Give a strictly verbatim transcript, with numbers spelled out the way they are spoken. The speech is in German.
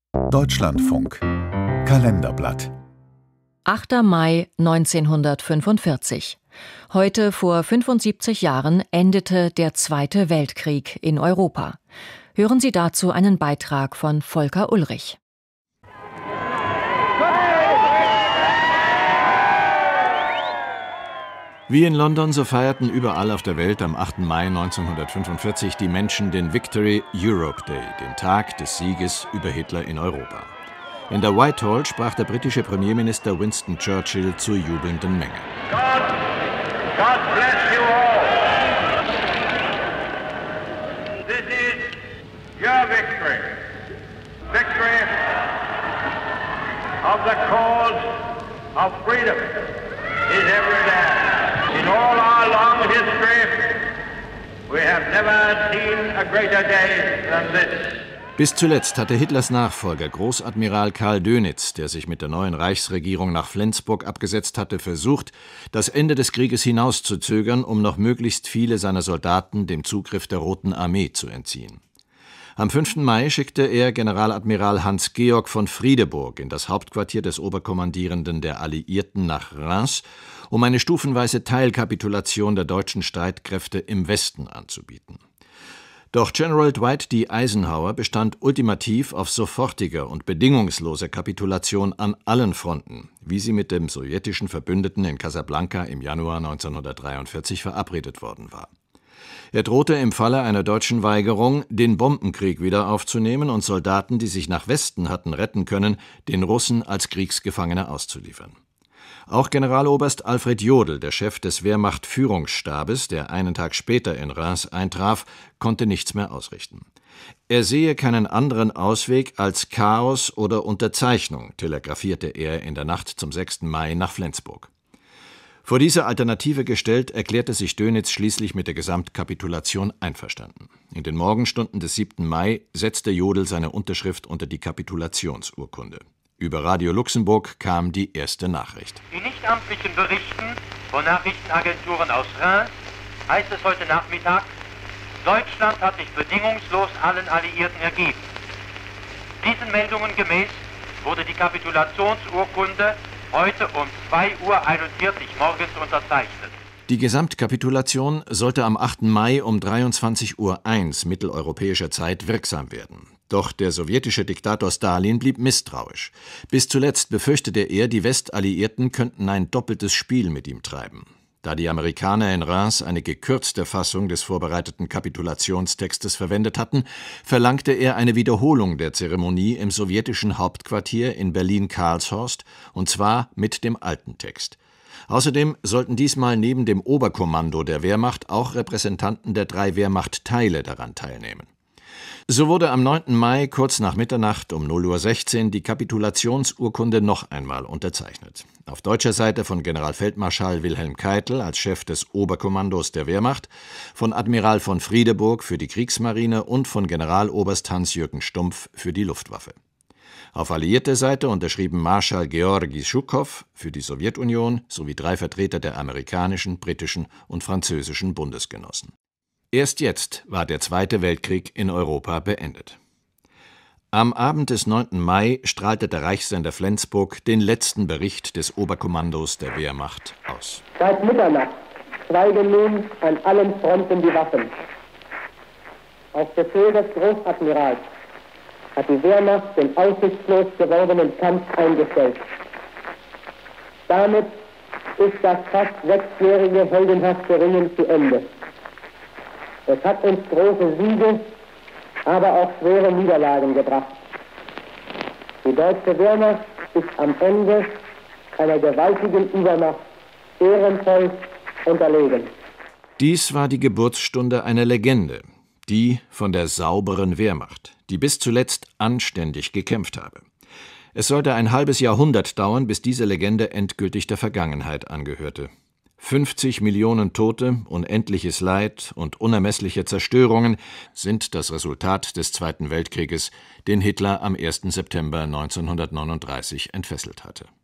Deutschlandfunk Kalenderblatt achter Mai neunzehnhundertfünfundvierzig. Heute vor fünfundsiebzig Jahren endete der Zweite Weltkrieg in Europa. Hören Sie dazu einen Beitrag von Volker Ulrich. Wie in London, so feierten überall auf der Welt am achten Mai neunzehnhundertfünfundvierzig die Menschen den Victory Europe Day, den Tag des Sieges über Hitler in Europa. In der Whitehall sprach der britische Premierminister Winston Churchill zur jubelnden Menge. God, God bless you all. This is your victory. Victory of the cause of freedom is every day. In all our long history, we have never seen a greater day than this. Bis zuletzt hatte Hitlers Nachfolger, Großadmiral Karl Dönitz, der sich mit der neuen Reichsregierung nach Flensburg abgesetzt hatte, versucht, das Ende des Krieges hinauszuzögern, um noch möglichst viele seiner Soldaten dem Zugriff der Roten Armee zu entziehen. Am fünften Mai schickte er Generaladmiral Hans-Georg von Friedeburg in das Hauptquartier des Oberkommandierenden der Alliierten nach Reims, um eine stufenweise Teilkapitulation der deutschen Streitkräfte im Westen anzubieten. Doch General Dwight D. Eisenhower bestand ultimativ auf sofortiger und bedingungsloser Kapitulation an allen Fronten, wie sie mit dem sowjetischen Verbündeten in Casablanca im Januar neunzehnhundertdreiundvierzig verabredet worden war. Er drohte im Falle einer deutschen Weigerung, den Bombenkrieg wieder aufzunehmen und Soldaten, die sich nach Westen hatten retten können, den Russen als Kriegsgefangene auszuliefern. Auch Generaloberst Alfred Jodl, der Chef des Wehrmacht-Führungsstabes, der einen Tag später in Reims eintraf, konnte nichts mehr ausrichten. Er sehe keinen anderen Ausweg als Chaos oder Unterzeichnung, telegrafierte er in der Nacht zum sechsten Mai nach Flensburg. Vor diese Alternative gestellt, erklärte sich Dönitz schließlich mit der Gesamtkapitulation einverstanden. In den Morgenstunden des siebten Mai setzte Jodl seine Unterschrift unter die Kapitulationsurkunde. Über Radio Luxemburg kam die erste Nachricht. In nichtamtlichen Berichten von Nachrichtenagenturen aus Reims heißt es heute Nachmittag, Deutschland hat sich bedingungslos allen Alliierten ergeben. Diesen Meldungen gemäß wurde die Kapitulationsurkunde heute um zwei Uhr einundvierzig morgens unterzeichnet. Die Gesamtkapitulation sollte am achten Mai um dreiundzwanzig Uhr eins mitteleuropäischer Zeit wirksam werden. Doch der sowjetische Diktator Stalin blieb misstrauisch. Bis zuletzt befürchtete er, die Westalliierten könnten ein doppeltes Spiel mit ihm treiben. Da die Amerikaner in Reims eine gekürzte Fassung des vorbereiteten Kapitulationstextes verwendet hatten, verlangte er eine Wiederholung der Zeremonie im sowjetischen Hauptquartier in Berlin-Karlshorst, und zwar mit dem alten Text. Außerdem sollten diesmal neben dem Oberkommando der Wehrmacht auch Repräsentanten der drei Wehrmachtteile daran teilnehmen. So wurde am neunten Mai kurz nach Mitternacht um null Uhr sechzehn die Kapitulationsurkunde noch einmal unterzeichnet. Auf deutscher Seite von Generalfeldmarschall Wilhelm Keitel als Chef des Oberkommandos der Wehrmacht, von Admiral von Friedeburg für die Kriegsmarine und von Generaloberst Hans-Jürgen Stumpf für die Luftwaffe. Auf alliierter Seite unterschrieben Marschall Georgi Schukow für die Sowjetunion sowie drei Vertreter der amerikanischen, britischen und französischen Bundesgenossen. Erst jetzt war der Zweite Weltkrieg in Europa beendet. Am Abend des neunten Mai strahlte der Reichssender Flensburg den letzten Bericht des Oberkommandos der Wehrmacht aus. Seit Mitternacht schweigen nun an allen Fronten die Waffen. Auf Befehl des Großadmirals hat die Wehrmacht den aussichtslos gewordenen Kampf eingestellt. Damit ist das fast sechsjährige heldenhafte Ringen zu Ende. Es hat uns große Siege, aber auch schwere Niederlagen gebracht. Die deutsche Wehrmacht ist am Ende einer gewaltigen Übermacht ehrenvoll unterlegen. Dies war die Geburtsstunde einer Legende, die von der sauberen Wehrmacht, die bis zuletzt anständig gekämpft habe. Es sollte ein halbes Jahrhundert dauern, bis diese Legende endgültig der Vergangenheit angehörte. fünfzig Millionen Tote, unendliches Leid und unermessliche Zerstörungen sind das Resultat des Zweiten Weltkrieges, den Hitler am ersten September neunzehnhundertneununddreißig entfesselt hatte.